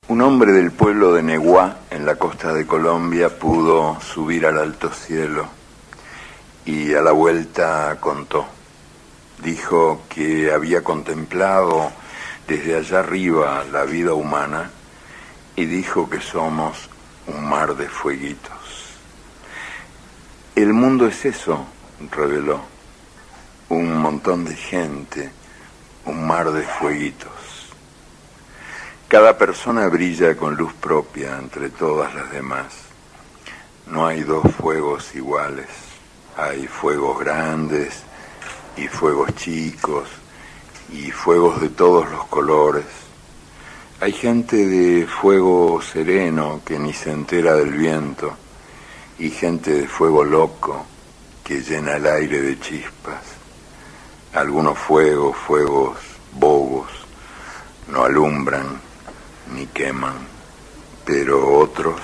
Un hombre del pueblo de Neguá, en la costa de Colombia, pudo subir al alto cielo y a la vuelta contó. Dijo que había contemplado desde allá arriba la vida humana y dijo que somos un mar de fueguitos. El mundo es eso, reveló, un montón de gente, un mar de fueguitos. Cada persona brilla con luz propia entre todas las demás. No hay dos fuegos iguales. Hay fuegos grandes y fuegos chicos y fuegos de todos los colores. Hay gente de fuego sereno que ni se entera del viento y gente de fuego loco que llena el aire de chispas. Algunos fuegos bobos, no alumbran ni queman, pero otros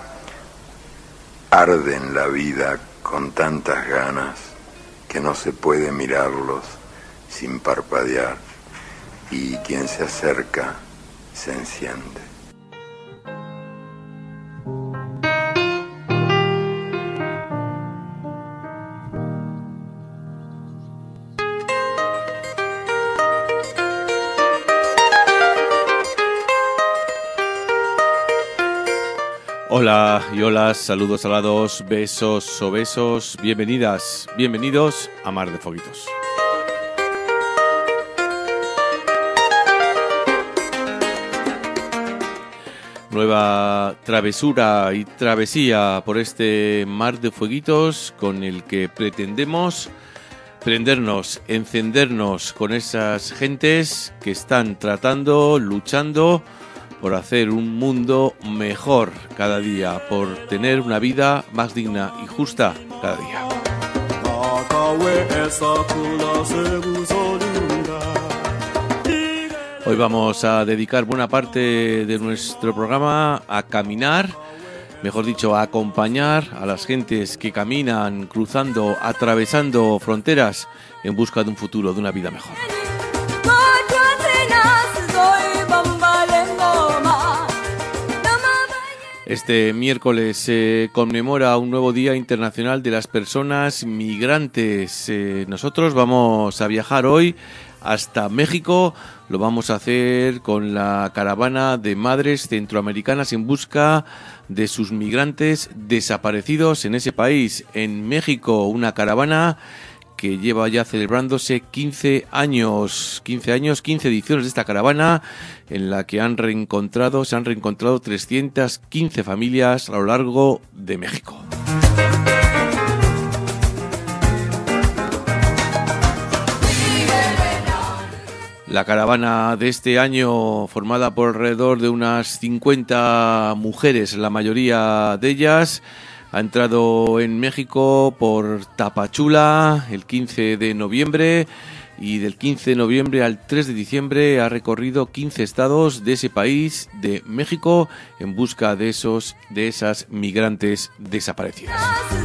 arden la vida con tantas ganas que no se puede mirarlos sin parpadear, y quien se acerca se enciende. Hola y hola, saludos alados, besos o besos, bienvenidas, bienvenidos a Mar de Fueguitos. Nueva travesura y travesía por este Mar de Fueguitos con el que pretendemos prendernos, encendernos con esas gentes que están tratando, luchando por hacer un mundo mejor cada día, por tener una vida más digna y justa cada día. Hoy vamos a dedicar buena parte de nuestro programa a caminar, mejor dicho, a acompañar a las gentes que caminan, cruzando, atravesando fronteras en busca de un futuro, de una vida mejor. Este miércoles se conmemora un nuevo Día Internacional de las Personas Migrantes. Nosotros vamos a viajar hoy hasta México. Lo vamos a hacer con la caravana de madres centroamericanas en busca de sus migrantes desaparecidos en ese país. En México, una caravana que lleva ya celebrándose 15 ediciones de esta caravana, en la que se han reencontrado 315 familias a lo largo de México. La caravana de este año, formada por alrededor de unas 50 mujeres, la mayoría de ellas, ha entrado en México por Tapachula el 15 de noviembre y del 15 de noviembre al 3 de diciembre ha recorrido 15 estados de ese país, de México, en busca de esas migrantes desaparecidas.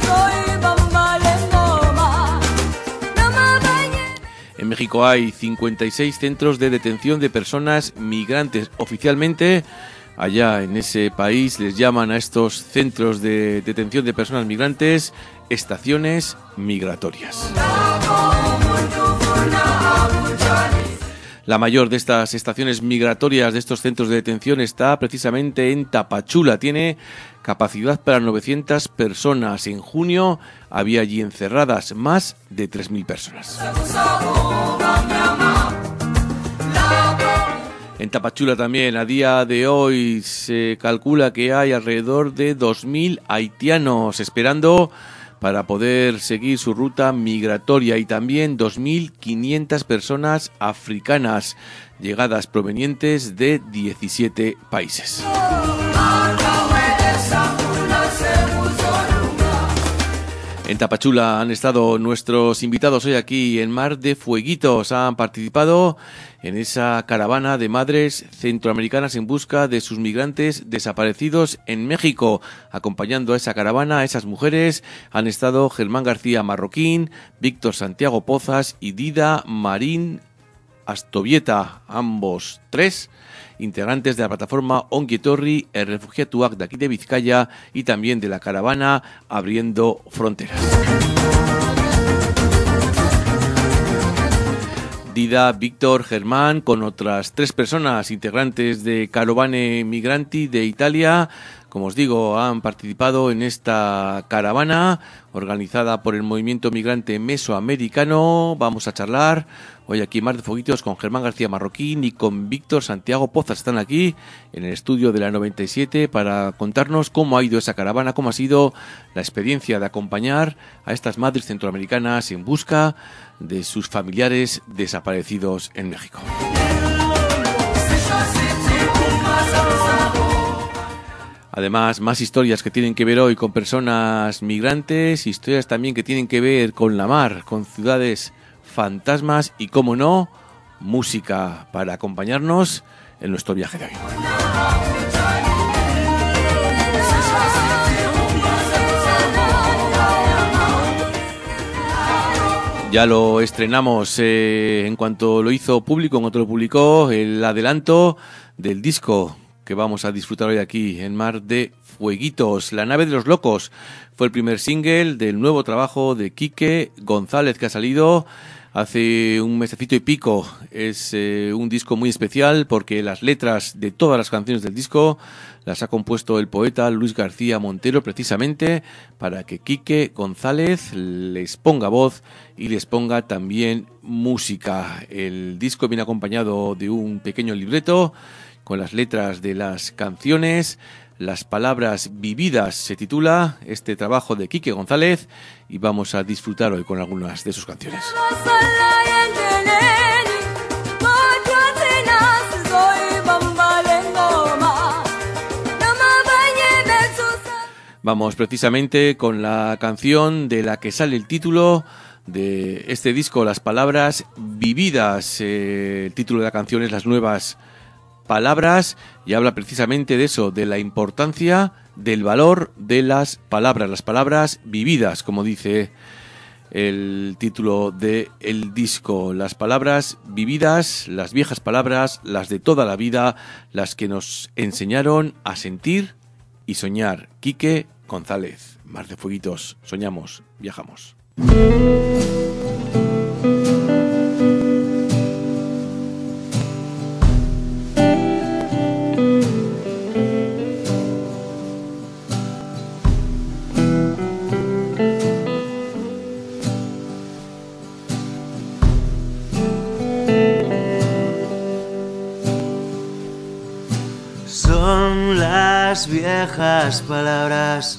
En México hay 56 centros de detención de personas migrantes. Oficialmente, allá en ese país les llaman a estos centros de detención de personas migrantes estaciones migratorias. La mayor de estas estaciones migratorias, de estos centros de detención, está precisamente en Tapachula. Tiene capacidad para 900 personas. En junio había allí encerradas más de 3.000 personas. En Tapachula también, a día de hoy, se calcula que hay alrededor de 2.000 haitianos esperando para poder seguir su ruta migratoria, y también 2.500 personas africanas llegadas provenientes de 17 países. En Tapachula han estado nuestros invitados hoy aquí en Mar de Fueguitos. Han participado en esa caravana de madres centroamericanas en busca de sus migrantes desaparecidos en México. Acompañando a esa caravana, a esas mujeres, han estado Germán García Marroquín, Víctor Santiago Pozas y Dida Marín Astovieta, ambos tres. integrantes de la plataforma Ongi Etorri, el Refugiatuak de aquí de Vizcaya y también de la caravana Abriendo Fronteras. Dida, Víctor, Germán, con otras 3 personas integrantes de Carovane Migranti de Italia. Como os digo, han participado en esta caravana organizada por el movimiento migrante mesoamericano. Vamos a charlar hoy aquí en Mar de Fueguitos con Germán García Marroquín y con Víctor Santiago Pozas. Están aquí en el estudio de la 97 para contarnos cómo ha ido esa caravana, cómo ha sido la experiencia de acompañar a estas madres centroamericanas en busca de sus familiares desaparecidos en México. Además, más historias que tienen que ver hoy con personas migrantes, historias también que tienen que ver con la mar, con ciudades fantasmas y, como no, música para acompañarnos en nuestro viaje de hoy. Ya lo estrenamos en cuanto lo hizo público, en cuanto lo publicó, el adelanto del disco que vamos a disfrutar hoy aquí en Mar de Fueguitos. La nave de los locos fue el primer single del nuevo trabajo de Quique González, que ha salido hace un mesecito y pico. Es un disco muy especial porque las letras de todas las canciones del disco las ha compuesto el poeta Luis García Montero, precisamente para que Quique González les ponga voz y les ponga también música. El disco viene acompañado de un pequeño libreto con las letras de las canciones. Las palabras vividas se titula este trabajo de Quique González y vamos a disfrutar hoy con algunas de sus canciones. Vamos precisamente con la canción de la que sale el título de este disco, Las palabras vividas. El título de la canción es Las nuevas palabras y habla precisamente de eso, de la importancia del valor de las palabras vividas, como dice el título del disco. Las palabras vividas, las viejas palabras, las de toda la vida, las que nos enseñaron a sentir y soñar. Quique González, Mar de Fueguitos, soñamos, viajamos. Son las viejas palabras,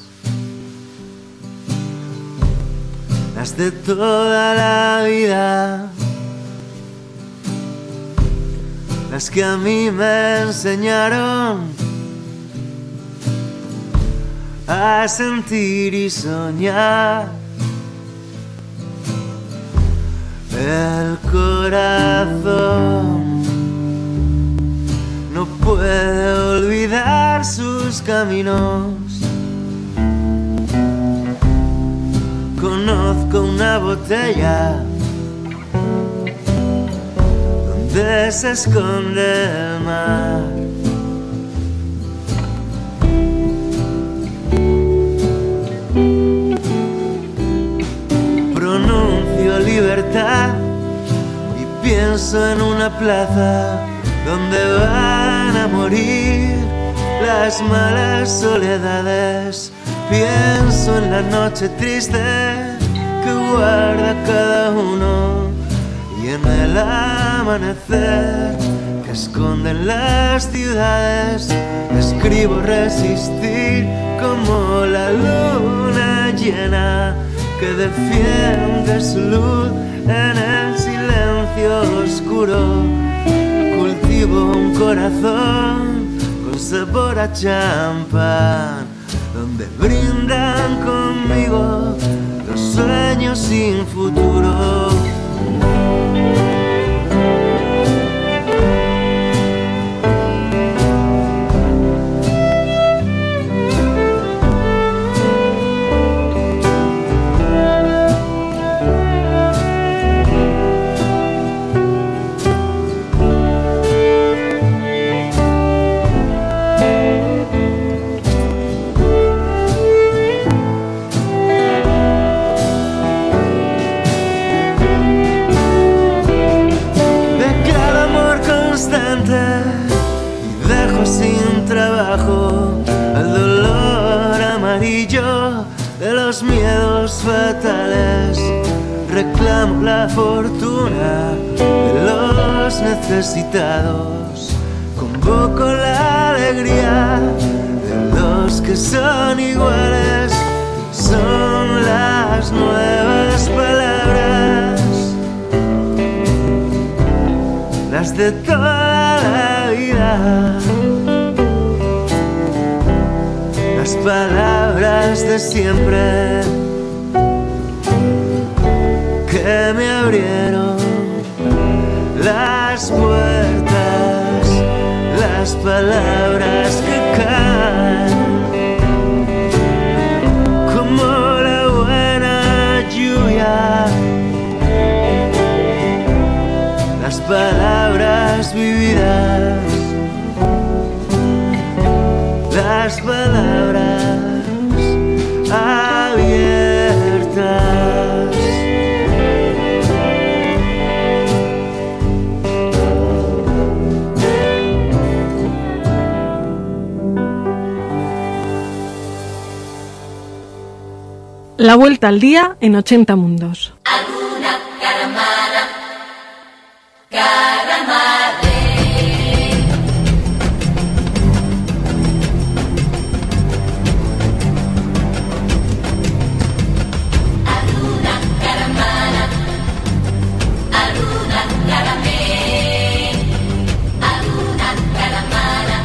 las de toda la vida, las que a mí me enseñaron a sentir y soñar. El corazón no puede olvidar sus caminos. Conozco una botella donde se esconde el mar. Pronuncio libertad y pienso en una plaza donde van a morir las malas soledades. Pienso en la noche triste que guarda cada uno y en el amanecer que esconden las ciudades. Escribo resistir como la luna llena que defiende su luz en el silencio oscuro. Cultivo un corazón con sabor a champán, donde brindan conmigo los sueños sin futuro. sin trabajo, al dolor amarillo de los miedos fatales. Reclamo la fortuna de los necesitados. Convoco la alegría de los que son iguales. Son las nuevas palabras, las de toda la vida, las palabras de siempre que me abrieron las puertas, las palabras que caen como la buena lluvia, las palabras vividas, las palabras abiertas. La vuelta al día en 80 mundos. Alguna caramana, caramare. Alguna caramana, alguna caramé. Alguna caramana,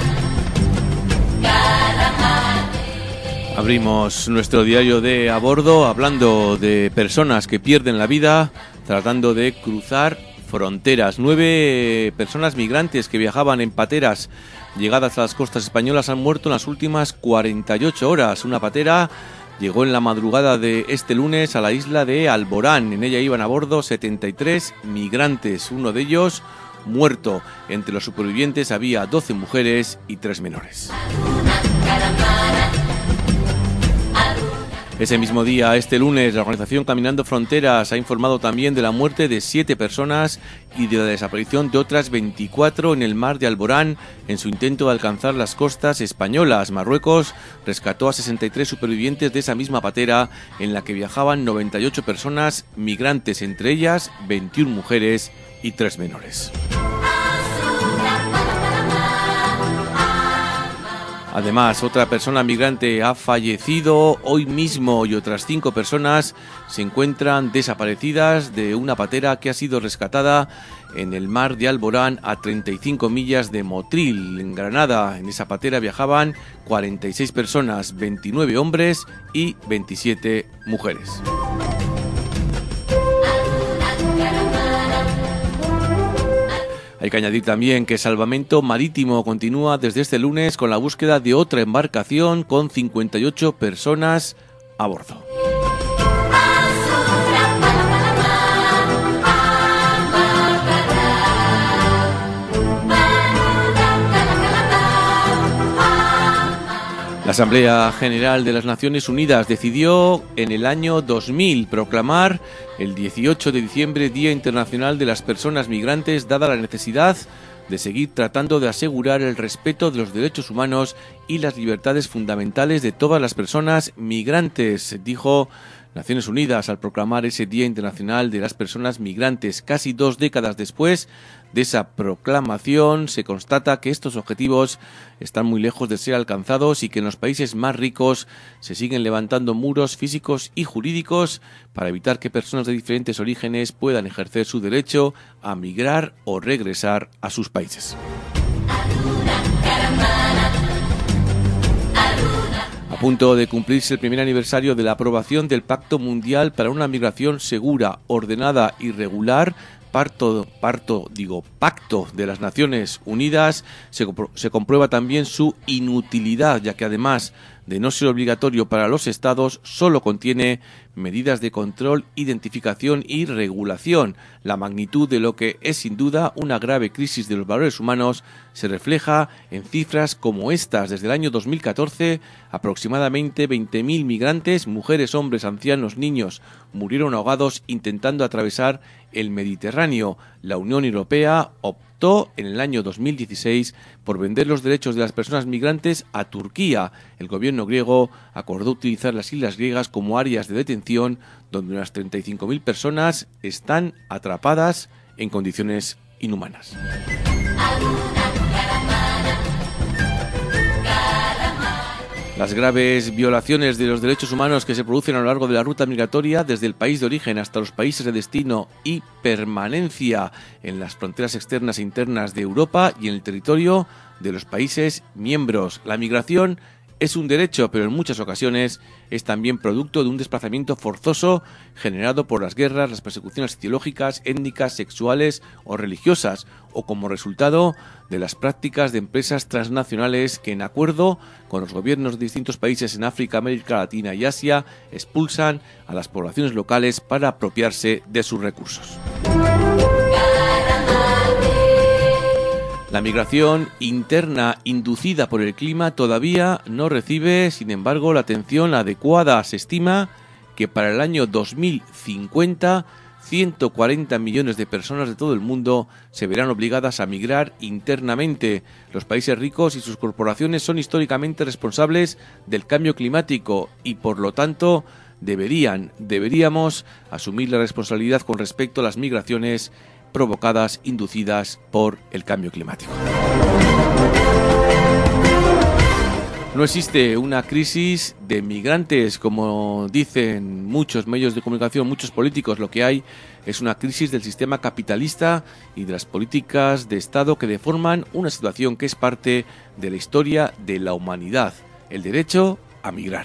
caramare. Abrimos nuestro diario de a bordo hablando de personas que pierden la vida tratando de cruzar fronteras. 9 personas migrantes que viajaban en pateras llegadas a las costas españolas han muerto en las últimas 48 horas. Una patera llegó en la madrugada de este lunes a la isla de Alborán. En ella iban a bordo 73 migrantes, uno de ellos muerto. Entre los supervivientes había 12 mujeres y 3 menores. Ese mismo día, este lunes, la organización Caminando Fronteras ha informado también de la muerte de 7 personas y de la desaparición de otras 24 en el mar de Alborán en su intento de alcanzar las costas españolas. Marruecos rescató a 63 supervivientes de esa misma patera en la que viajaban 98 personas migrantes, entre ellas 21 mujeres y 3 menores. Además, otra persona migrante ha fallecido hoy mismo y otras 5 personas se encuentran desaparecidas de una patera que ha sido rescatada en el mar de Alborán a 35 millas de Motril, en Granada. En esa patera viajaban 46 personas, 29 hombres y 27 mujeres. Hay que añadir también que Salvamento Marítimo continúa desde este lunes con la búsqueda de otra embarcación con 58 personas a bordo. La Asamblea General de las Naciones Unidas decidió en el año 2000 proclamar el 18 de diciembre Día Internacional de las Personas Migrantes, dada la necesidad de seguir tratando de asegurar el respeto de los derechos humanos y las libertades fundamentales de todas las personas migrantes, dijo Naciones Unidas al proclamar ese Día Internacional de las Personas Migrantes. Casi 2 décadas después de esa proclamación, se constata que estos objetivos están muy lejos de ser alcanzados y que en los países más ricos se siguen levantando muros físicos y jurídicos para evitar que personas de diferentes orígenes puedan ejercer su derecho a migrar o regresar a sus países. A punto de cumplirse el primer aniversario de la aprobación del Pacto Mundial para una Migración Segura, Ordenada y Regular, Pacto de las Naciones Unidas, se comprueba también su inutilidad, ya que además de no ser obligatorio para los Estados, solo contiene medidas de control, identificación y regulación. La magnitud de lo que es sin duda una grave crisis de los valores humanos se refleja en cifras como estas. Desde el año 2014, aproximadamente 20.000 migrantes, mujeres, hombres, ancianos, niños, murieron ahogados intentando atravesar el Mediterráneo. La Unión Europea optó en el año 2016 por vender los derechos de las personas migrantes a Turquía. El gobierno griego acordó utilizar las islas griegas como áreas de detención donde unas 35.000 personas están atrapadas en condiciones inhumanas. Las graves violaciones de los derechos humanos que se producen a lo largo de la ruta migratoria, desde el país de origen hasta los países de destino y permanencia en las fronteras externas e internas de Europa y en el territorio de los países miembros. La migración es un derecho, pero en muchas ocasiones es también producto de un desplazamiento forzoso generado por las guerras, las persecuciones ideológicas, étnicas, sexuales o religiosas, o como resultado de las prácticas de empresas transnacionales que, en acuerdo con los gobiernos de distintos países en África, América Latina y Asia, expulsan a las poblaciones locales para apropiarse de sus recursos. La migración interna inducida por el clima todavía no recibe, sin embargo, la atención adecuada. Se estima que para el año 2050, 140 millones de personas de todo el mundo se verán obligadas a migrar internamente. Los países ricos y sus corporaciones son históricamente responsables del cambio climático y, por lo tanto, deberíamos asumir la responsabilidad con respecto a las migraciones provocadas, inducidas por el cambio climático. No existe una crisis de migrantes, como dicen muchos medios de comunicación, muchos políticos. Lo que hay es una crisis del sistema capitalista y de las políticas de Estado que deforman una situación que es parte de la historia de la humanidad: el derecho a migrar.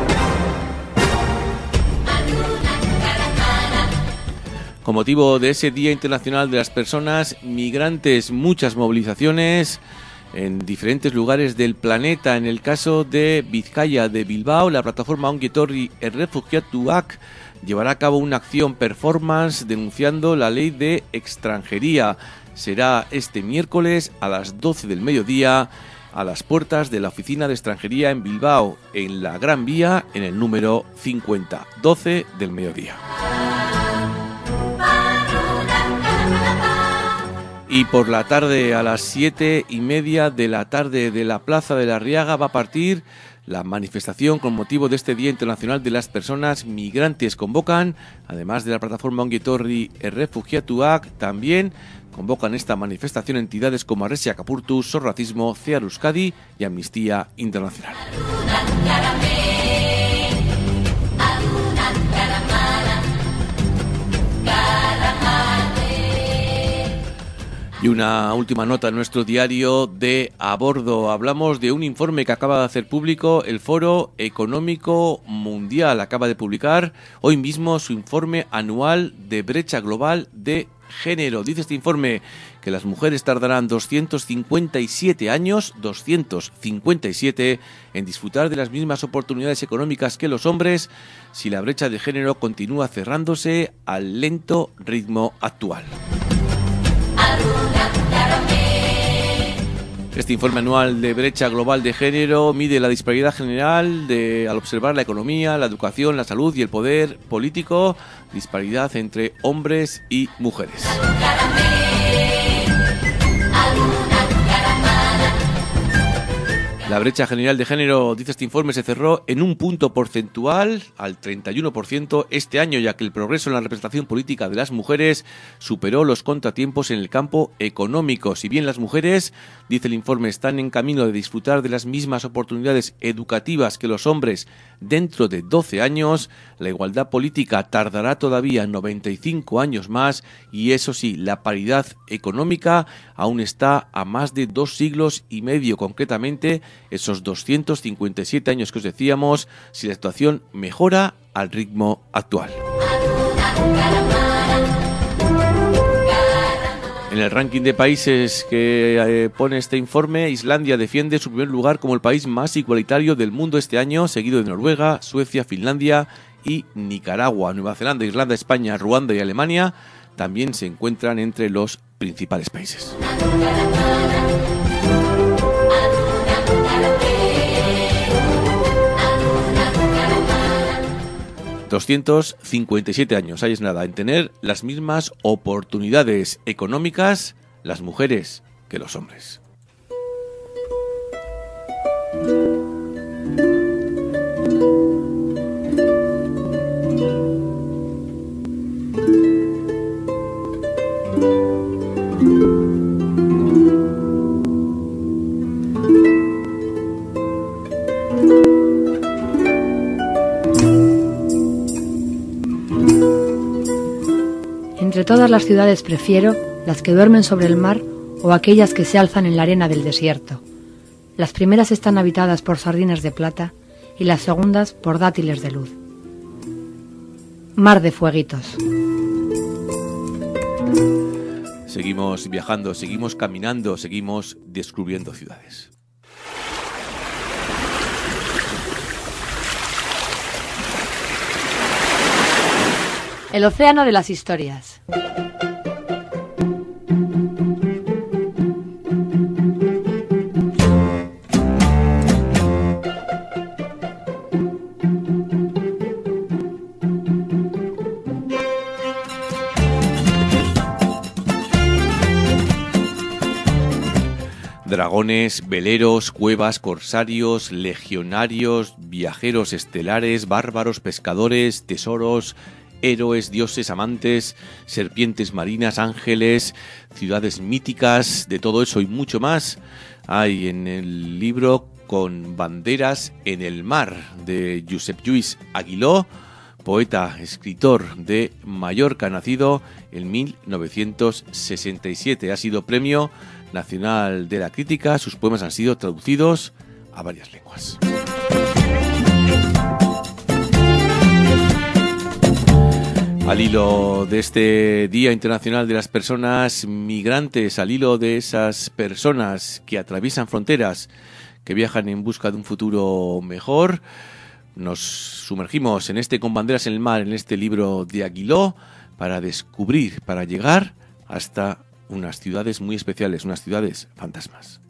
Con motivo de ese Día Internacional de las Personas Migrantes, muchas movilizaciones en diferentes lugares del planeta. En el caso de Vizcaya de Bilbao, la plataforma Ongi Etorri Errefuxiatuak llevará a cabo una acción performance denunciando la ley de extranjería. Será este miércoles a las 12 del mediodía a las puertas de la Oficina de Extranjería en Bilbao, en la Gran Vía, en el número 50, 12 del mediodía. Y por la tarde, a las 7:30 de la tarde, de la Plaza de la Arriaga, va a partir la manifestación con motivo de este Día Internacional de las Personas Migrantes. Convocan, además de la plataforma Ongi Etorri Errefuxiatuak, también convocan esta manifestación entidades como Arresia Capurtu, Sor Racismo, CEAR Euskadi y Amnistía Internacional. Y una última nota en nuestro diario de A Bordo. Hablamos de un informe que acaba de hacer público el Foro Económico Mundial. Acaba de publicar hoy mismo su informe anual de brecha global de género. Dice este informe que las mujeres tardarán 257 años, 257, en disfrutar de las mismas oportunidades económicas que los hombres si la brecha de género continúa cerrándose al lento ritmo actual. Este informe anual de brecha global de género mide la disparidad general al observar la economía, la educación, la salud y el poder político, disparidad entre hombres y mujeres. La brecha general de género, dice este informe, se cerró en un punto porcentual al 31% este año, ya que el progreso en la representación política de las mujeres superó los contratiempos en el campo económico. Si bien las mujeres, dice el informe, están en camino de disfrutar de las mismas oportunidades educativas que los hombres dentro de 12 años, la igualdad política tardará todavía 95 años más y, eso sí, la paridad económica aún está a más de 2 siglos y medio, concretamente esos 257 años que os decíamos, si la situación mejora al ritmo actual. En el ranking de países que pone este informe, Islandia defiende su primer lugar como el país más igualitario del mundo este año, seguido de Noruega, Suecia, Finlandia y Nicaragua. Nueva Zelanda, Irlanda, España, Ruanda y Alemania también se encuentran entre los principales países. 257 años, ahí es nada, en tener las mismas oportunidades económicas las mujeres que los hombres. Entre todas las ciudades prefiero las que duermen sobre el mar o aquellas que se alzan en la arena del desierto. Las primeras están habitadas por sardinas de plata y las segundas por dátiles de luz. Mar de fueguitos. Seguimos viajando, seguimos caminando, seguimos descubriendo ciudades. El océano de las historias. Dragones, veleros, cuevas, corsarios, legionarios, viajeros estelares, bárbaros, pescadores, tesoros, héroes, dioses, amantes, serpientes marinas, ángeles, ciudades míticas, de todo eso y mucho más hay en el libro Con banderas en el mar de Josep Lluís Aguiló, poeta, escritor de Mallorca, nacido en 1967. Ha sido Premio Nacional de la Crítica, sus poemas han sido traducidos a varias lenguas. Al hilo de este Día Internacional de las Personas Migrantes, al hilo de esas personas que atraviesan fronteras, que viajan en busca de un futuro mejor, nos sumergimos en este Con banderas en el mar, en este libro de Aguiló, para descubrir, para llegar hasta unas ciudades muy especiales, unas ciudades fantasmas.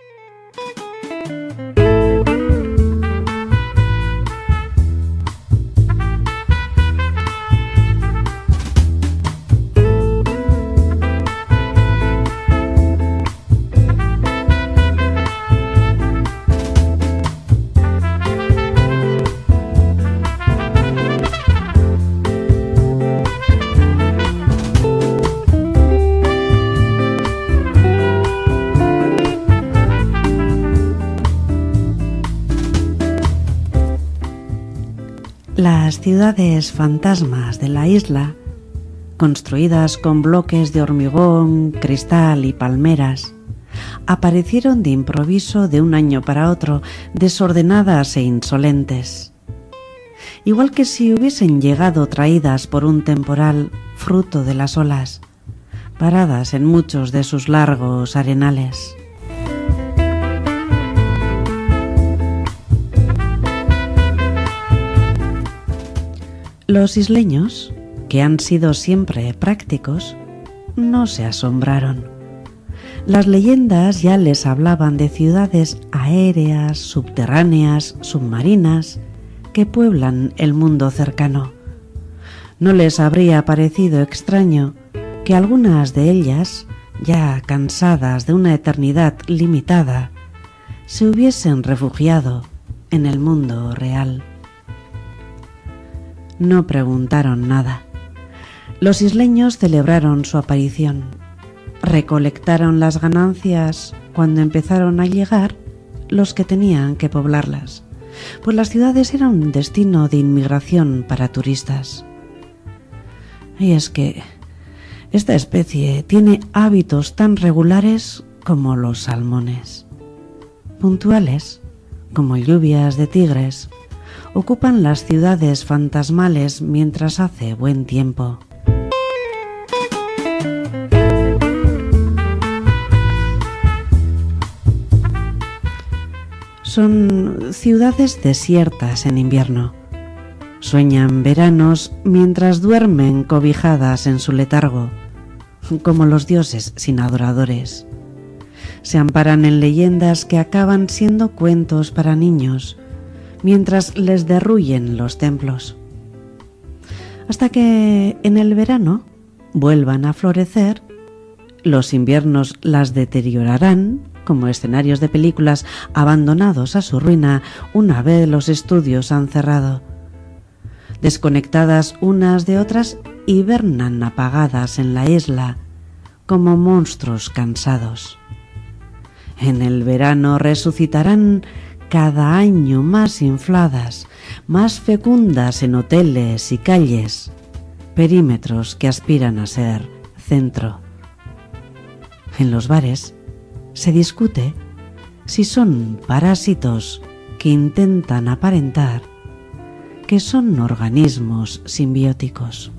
Las ciudades fantasmas de la isla, construidas con bloques de hormigón, cristal y palmeras, aparecieron de improviso de un año para otro, desordenadas e insolentes. Igual que si hubiesen llegado traídas por un temporal fruto de las olas, paradas en muchos de sus largos arenales. Los isleños, que han sido siempre prácticos, no se asombraron. Las leyendas ya les hablaban de ciudades aéreas, subterráneas, submarinas, que pueblan el mundo cercano. No les habría parecido extraño que algunas de ellas, ya cansadas de una eternidad limitada, se hubiesen refugiado en el mundo real. No preguntaron nada. Los isleños celebraron su aparición. Recolectaron las ganancias cuando empezaron a llegar los que tenían que poblarlas, pues las ciudades eran un destino de inmigración para turistas. Y es que esta especie tiene hábitos tan regulares como los salmones. Puntuales, como lluvias de tigres, ocupan las ciudades fantasmales mientras hace buen tiempo. Son ciudades desiertas en invierno. Sueñan veranos mientras duermen cobijadas en su letargo, como los dioses sin adoradores. Se amparan en leyendas que acaban siendo cuentos para niños, mientras les derruyen los templos. Hasta que en el verano vuelvan a florecer, los inviernos las deteriorarán como escenarios de películas abandonados a su ruina una vez los estudios han cerrado. Desconectadas unas de otras, hibernan apagadas en la isla como monstruos cansados. En el verano resucitarán cada año más infladas, más fecundas en hoteles y calles, perímetros que aspiran a ser centro. En los bares se discute si son parásitos que intentan aparentar que son organismos simbióticos.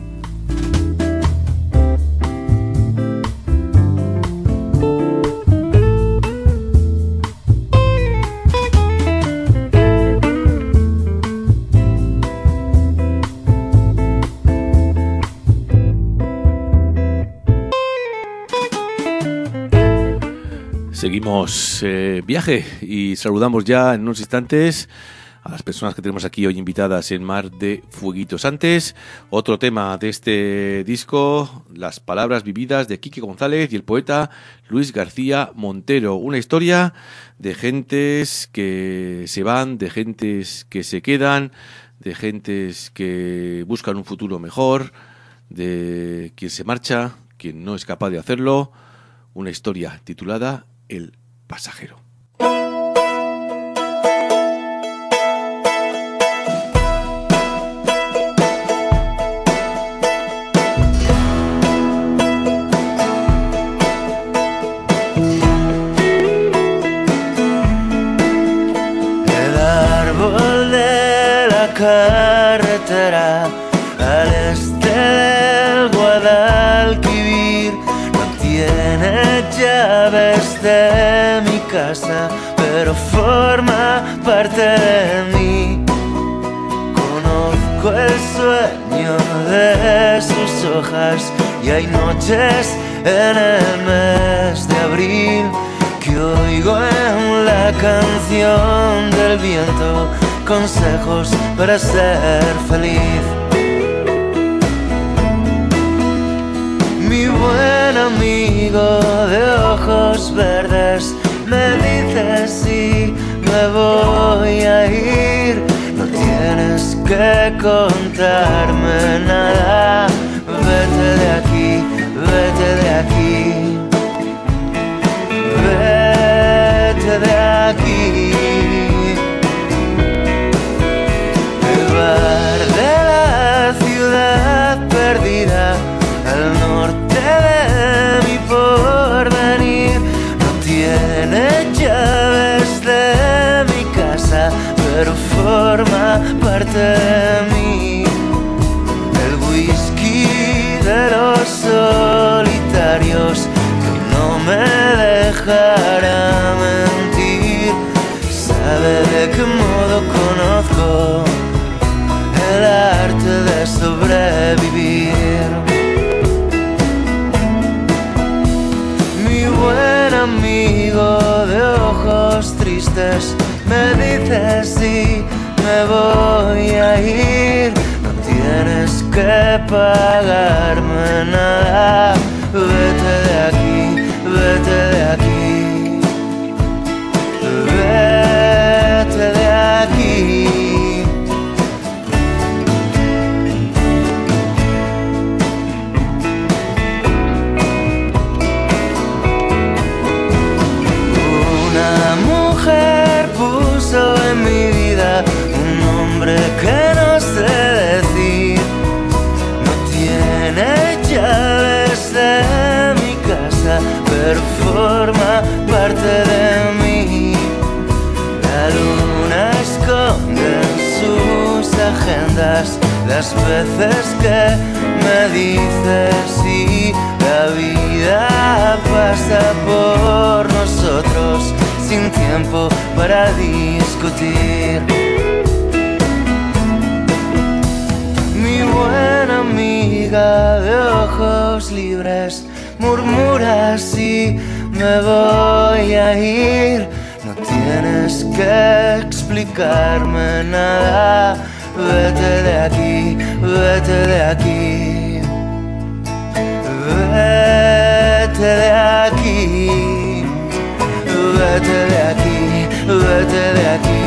Seguimos viaje y saludamos ya en unos instantes a las personas que tenemos aquí hoy invitadas en Mar de Fueguitos. Antes, otro tema de este disco, Las palabras vividas de Quique González y el poeta Luis García Montero. Una historia de gentes que se van, de gentes que se quedan, de gentes que buscan un futuro mejor, de quien se marcha, quien no es capaz de hacerlo. Una historia titulada El pasajero. El árbol de la carretera al este del Guadalquivir no tiene llaves de mi casa, pero forma parte de mí. Conozco el sueño de sus hojas y hay noches en el mes de abril que oigo en la canción del viento consejos para ser feliz. Mi buen amigo de ojos verdes me dice si me voy a ir. No tienes que contarme nada. Vete de aquí, vete de aquí. Vete de aquí. El bar de la ciudad perdida al norte de mi porvenir no tiene llaves de mi casa, pero forma parte de mí. El whisky de los solitarios que no me dejará mentir. ¿Sabe de qué modo conozco el arte de sobrevivir? Mi buen amigo de ojos tristes me dice si me voy a ir. No tienes que pagarme nada. Vete de aquí, vete de aquí. Vete de aquí. En mi vida un nombre que no sé decir. No tiene llaves de mi casa, pero forma parte de mí. La luna esconde en sus agendas las veces que me dice sí. La vida pasa por nosotros sin tiempo para discutir. murmuras y me voy a ir. No tienes que explicarme nada. Vete de aquí, vete de aquí. Vete de aquí. Vete de aquí, vete de aquí.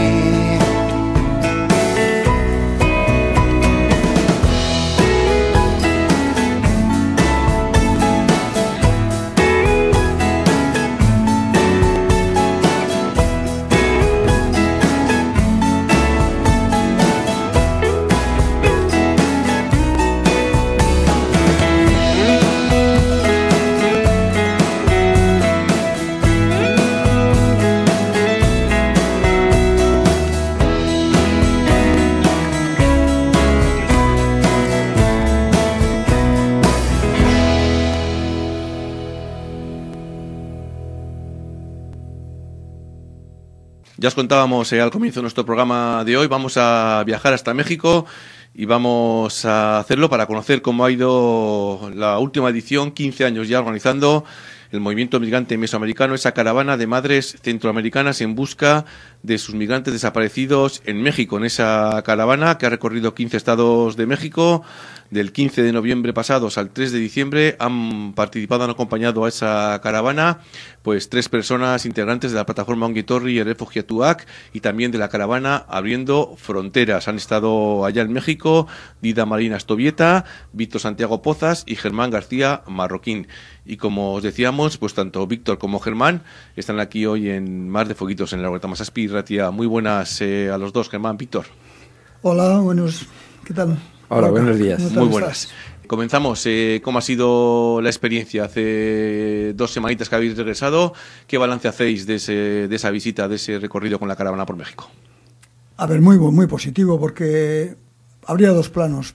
Ya os contábamos al comienzo de nuestro programa de hoy, vamos a viajar hasta México y vamos a hacerlo para conocer cómo ha ido la última edición, 15 años ya organizando el movimiento migrante mesoamericano, esa caravana de madres centroamericanas en busca de sus migrantes desaparecidos en México. En esa caravana que ha recorrido 15 estados de México, del 15 de noviembre pasados al 3 de diciembre, han participado, han acompañado a esa caravana pues 3 personas integrantes de la plataforma Ongi Etorri y Refugiatuak, y también de la caravana Abriendo Fronteras. Han estado allá en México Dida Marina Estovieta, Víctor Santiago Pozas y Germán García Marroquín. Y como os decíamos, pues tanto Víctor como Germán están aquí hoy en Mar de Fueguitos, en la Huerta Masaspi Ratia. Muy buenas a los dos, Germán, Víctor. Hola, buenos, ¿qué tal? Hola, buenos días. Muy buenas. Comenzamos. ¿Cómo ha sido la experiencia? Hace 2 semanitas que habéis regresado. ¿Qué balance hacéis de esa visita, de ese recorrido con la caravana por México? A ver, muy positivo, porque habría 2 planos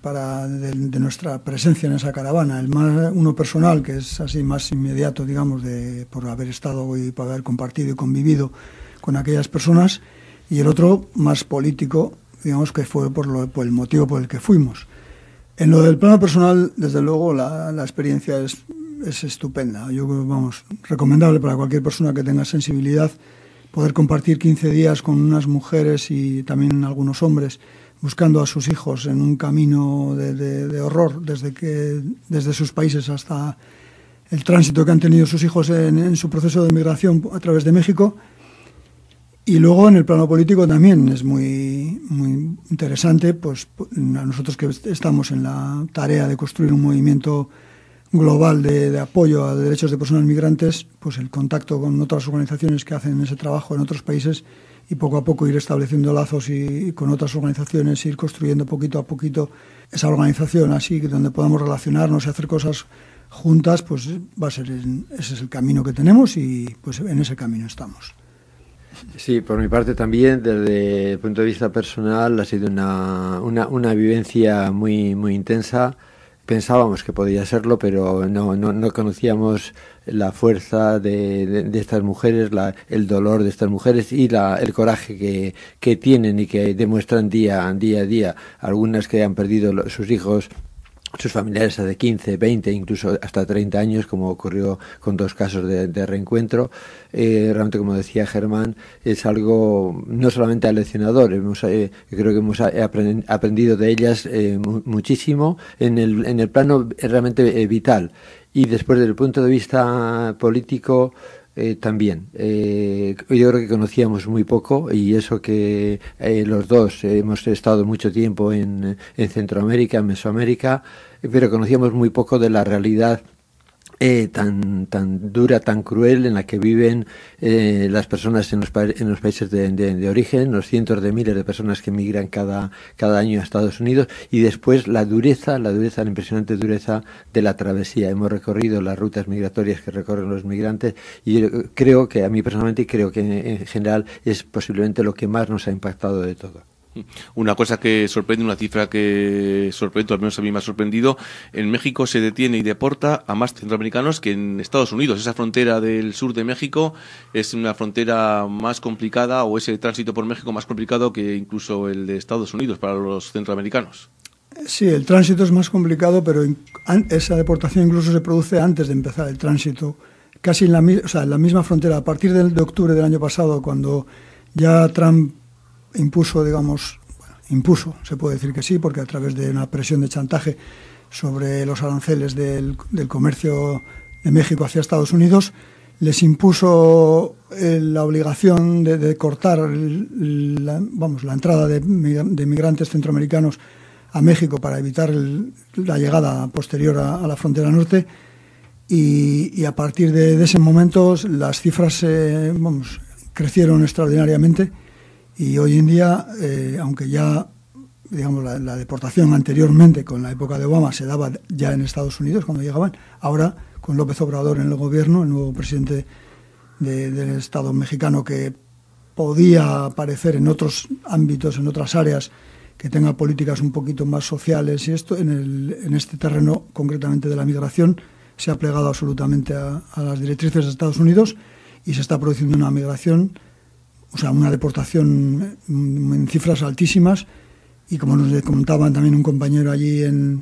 de nuestra presencia en esa caravana. Uno personal, que es así más inmediato, digamos, por haber estado y por haber compartido y convivido con aquellas personas, y el otro más político, digamos, que fue por el motivo por el que fuimos. En lo del plano personal, desde luego, la experiencia es estupenda. Yo creo, vamos, recomendable para cualquier persona que tenga sensibilidad poder compartir 15 días con unas mujeres y también algunos hombres buscando a sus hijos en un camino de horror desde sus países hasta el tránsito que han tenido sus hijos en su proceso de migración a través de México. Y luego en el plano político también es muy interesante, pues a nosotros que estamos en la tarea de construir un movimiento global de apoyo a derechos de personas migrantes, pues el contacto con otras organizaciones que hacen ese trabajo en otros países y poco a poco ir estableciendo lazos y con otras organizaciones, ir construyendo poquito a poquito esa organización así, donde podamos relacionarnos y hacer cosas juntas, pues ese es el camino que tenemos y pues en ese camino estamos. Sí, por mi parte también, desde el punto de vista personal, ha sido una vivencia muy intensa. Pensábamos que podía serlo, pero no conocíamos la fuerza de estas mujeres, el dolor de estas mujeres y el coraje que tienen y que demuestran día a día. Algunas que han perdido sus hijos, sus familiares hace 15, 20, incluso hasta 30 años, como ocurrió con 2 casos de reencuentro. Realmente, como decía Germán, es algo no solamente aleccionador, creo que hemos aprendido de ellas muchísimo en el plano realmente vital. Y después, desde el punto de vista político, también. Yo creo que conocíamos muy poco, y eso que los dos hemos estado mucho tiempo en Centroamérica, en Mesoamérica, pero conocíamos muy poco de la realidad tan dura, tan cruel en la que viven las personas en los países de origen, los cientos de miles de personas que migran cada año a Estados Unidos, y después la impresionante dureza de la travesía. Hemos recorrido las rutas migratorias que recorren los migrantes, y yo creo que, a mí personalmente, y creo que en general es posiblemente lo que más nos ha impactado de todo. Una cosa que sorprende, una cifra que sorprende, al menos a mí me ha sorprendido: en México se detiene y deporta a más centroamericanos que en Estados Unidos. Esa frontera del sur de México es una frontera más complicada, o ese tránsito por México más complicado que incluso el de Estados Unidos para los centroamericanos. Sí, el tránsito es más complicado, pero esa deportación incluso se produce antes de empezar el tránsito, casi en la misma frontera. A partir de octubre del año pasado, cuando ya Trump impuso, se puede decir que sí, porque a través de una presión de chantaje sobre los aranceles del comercio de México hacia Estados Unidos, les impuso la obligación de cortar la entrada de migrantes centroamericanos a México para evitar la llegada posterior a la frontera norte, y a partir de ese momento las cifras crecieron extraordinariamente, y hoy en día, aunque ya la deportación anteriormente con la época de Obama se daba ya en Estados Unidos cuando llegaban, ahora con López Obrador en el gobierno, el nuevo presidente del Estado mexicano, que podía aparecer en otros ámbitos, en otras áreas, que tenga políticas un poquito más sociales, y esto en este terreno concretamente de la migración se ha plegado absolutamente a las directrices de Estados Unidos, y se está produciendo una migración, una deportación en cifras altísimas. Y como nos comentaba también un compañero allí en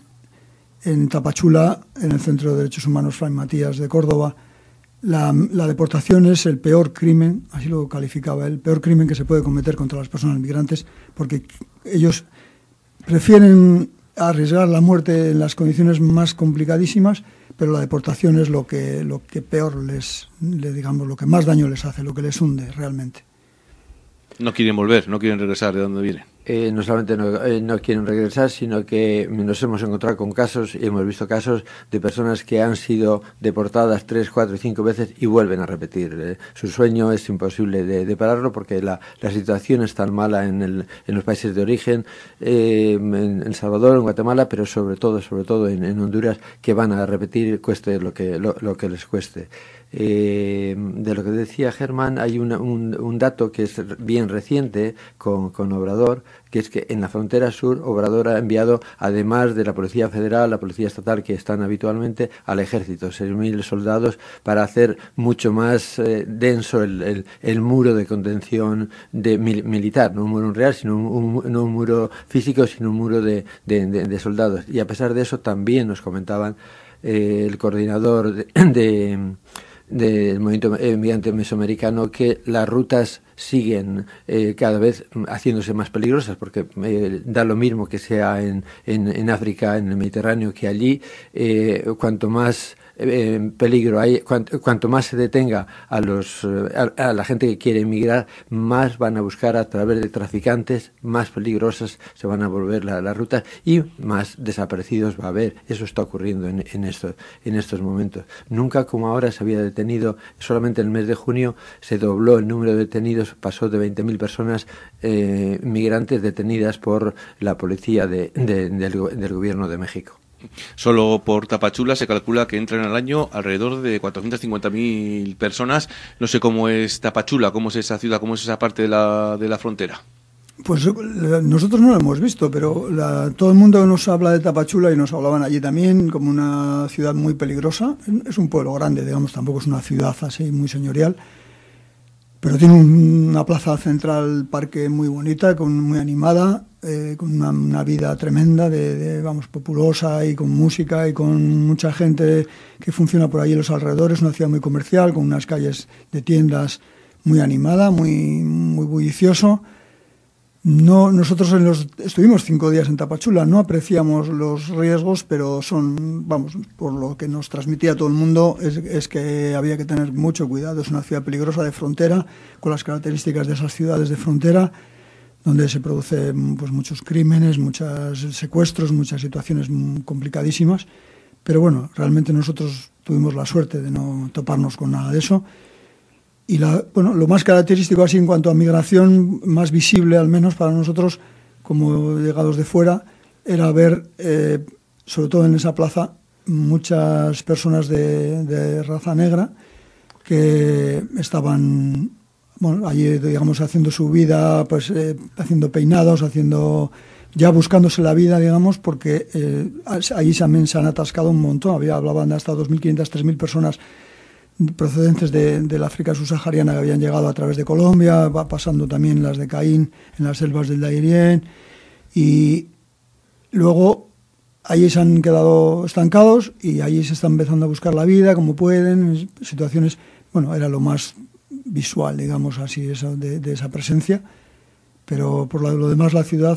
Tapachula, en el Centro de Derechos Humanos Fray Matías de Córdoba, la deportación es el peor crimen, así lo calificaba, el peor crimen que se puede cometer contra las personas migrantes, porque ellos prefieren arriesgar la muerte en las condiciones más complicadísimas, pero la deportación es lo que peor lo que más daño les hace, lo que les hunde realmente. No quieren volver, no quieren regresar de donde vienen. No solamente no quieren regresar, sino que nos hemos encontrado con casos, y hemos visto casos de personas que han sido deportadas 3, 4 y 5 veces y vuelven a repetir. Su sueño es imposible de pararlo, porque la situación es tan mala en los países de origen, en El Salvador, en Guatemala, pero sobre todo en Honduras, que van a repetir, cueste lo que les cueste. De lo que decía Germán, hay un dato que es bien reciente con Obrador, que es que en la frontera sur Obrador ha enviado, además de la Policía Federal, la Policía Estatal, que están habitualmente, al Ejército, 6.000 soldados, para hacer mucho más denso el muro de contención militar, no un muro real, sino no un muro físico, sino un muro de soldados. Y a pesar de eso, también nos comentaban el coordinador del movimiento migrante mesoamericano, que las rutas siguen cada vez haciéndose más peligrosas, porque da lo mismo que sea en África, en el Mediterráneo, que allí. Cuanto más peligro hay, cuanto más se detenga a la gente que quiere emigrar, más van a buscar a través de traficantes, más peligrosas se van a volver las rutas, y más desaparecidos va a haber. Eso está ocurriendo en estos momentos. Nunca como ahora se había detenido. Solamente en el mes de junio se dobló el número de detenidos, pasó de 20.000 personas migrantes detenidas por la policía del gobierno de México. Solo por Tapachula se calcula que entran al año alrededor de 450.000 personas. No sé cómo es Tapachula, cómo es esa ciudad, cómo es esa parte de la frontera. Pues nosotros no lo hemos visto, pero todo el mundo nos habla de Tapachula, y nos hablaban allí también como una ciudad muy peligrosa. Es un pueblo grande, tampoco es una ciudad así muy señorial, pero tiene una plaza central, parque muy bonita, muy animada, con una vida tremenda, populosa, y con música, y con mucha gente que funciona por allí en los alrededores. Una ciudad muy comercial, con unas calles de tiendas muy animada, muy, muy bullicioso. Nosotros estuvimos 5 días en Tapachula, no apreciamos los riesgos, pero por lo que nos transmitía todo el mundo, es que había que tener mucho cuidado. Es una ciudad peligrosa de frontera, con las características de esas ciudades de frontera, donde se producen muchos crímenes, muchos secuestros, muchas situaciones complicadísimas. Pero bueno, realmente nosotros tuvimos la suerte de no toparnos con nada de eso. Y lo más característico así en cuanto a migración, más visible al menos para nosotros como llegados de fuera, era ver, sobre todo en esa plaza, muchas personas de raza negra que estaban allí, haciendo su vida, haciendo peinados, ya buscándose la vida, porque allí también se han atascado un montón. Hablaban de hasta 2.500, 3.000 personas procedentes del África subsahariana, que habían llegado a través de Colombia, pasando también las de Caín en las selvas del Darién, y Luego, allí se han quedado estancados y allí se está empezando a buscar la vida como pueden, situaciones, bueno, era lo más visual, digamos así, eso de esa presencia, pero por lo demás la ciudad,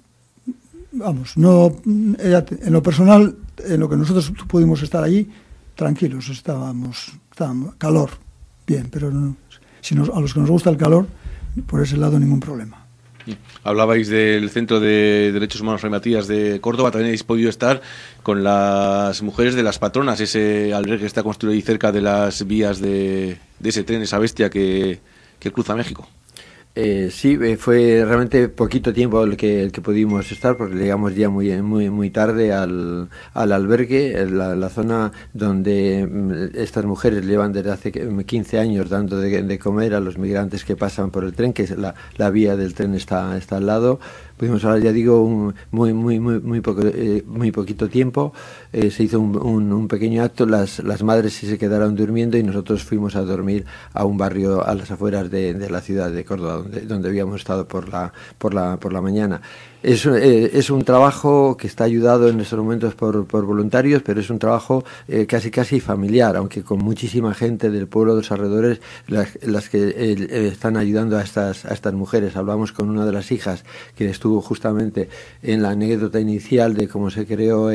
vamos, no, en lo personal, en lo que nosotros pudimos estar allí, tranquilos, estábamos calor, bien, pero no, a los que nos gusta el calor, por ese lado ningún problema. Hablabais del Centro de Derechos Humanos Fray Matías de Córdoba, también habéis podido estar con las mujeres de las patronas, ese albergue que está construido ahí cerca de las vías de ese tren, esa bestia que cruza México. Sí, fue realmente poquito tiempo el que pudimos estar, porque llegamos ya muy tarde al albergue, la zona donde estas mujeres llevan desde hace 15 años dando de comer a los migrantes que pasan por el tren, que es la vía del tren está al lado. Pudimos hablar, ya digo, muy poquito tiempo. Se hizo un pequeño acto, las madres sí se quedaron durmiendo y nosotros fuimos a dormir a un barrio a las afueras de la ciudad de Córdoba, donde habíamos estado por la mañana. Es un trabajo que está ayudado en estos momentos por voluntarios, pero es un trabajo casi familiar, aunque con muchísima gente del pueblo de los alrededores, las que están ayudando a estas mujeres. Hablamos con una de las hijas que estuvo justamente en la anécdota inicial de cómo se creó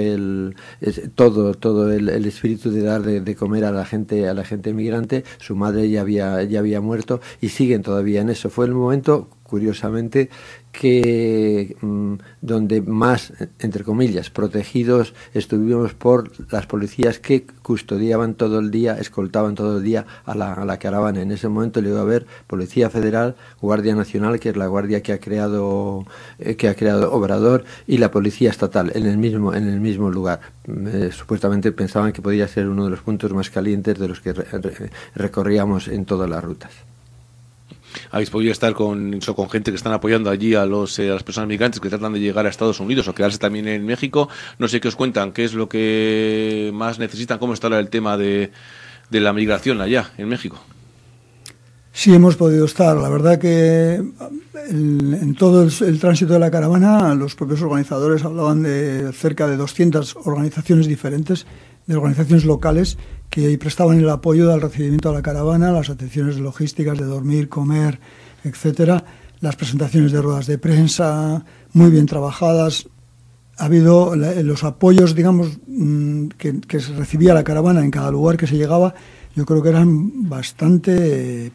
todo el espíritu de dar de comer a la gente migrante. Su madre ya había muerto y siguen todavía en eso. Fue el momento, curiosamente, que donde más, entre comillas, protegidos estuvimos por las policías que custodiaban todo el día, escoltaban todo el día a la caravana. En ese momento le iba a haber Policía Federal, Guardia Nacional, que es la guardia que ha creado Obrador, y la Policía Estatal en el mismo lugar. Supuestamente pensaban que podía ser uno de los puntos más calientes de los que recorríamos en todas las rutas. Habéis podido estar con gente que están apoyando allí a las personas migrantes que tratan de llegar a Estados Unidos o quedarse también en México. No sé qué os cuentan, qué es lo que más necesitan, cómo está el tema de la migración allá en México. Sí, hemos podido estar. La verdad que en todo el tránsito de la caravana, los propios organizadores hablaban de cerca de 200 organizaciones diferentes, de organizaciones locales, que prestaban el apoyo al recibimiento de la caravana, las atenciones logísticas de dormir, comer, etcétera, las presentaciones de ruedas de prensa muy bien trabajadas. Ha habido los apoyos, digamos, que se recibía la caravana en cada lugar que se llegaba, yo creo que eran bastante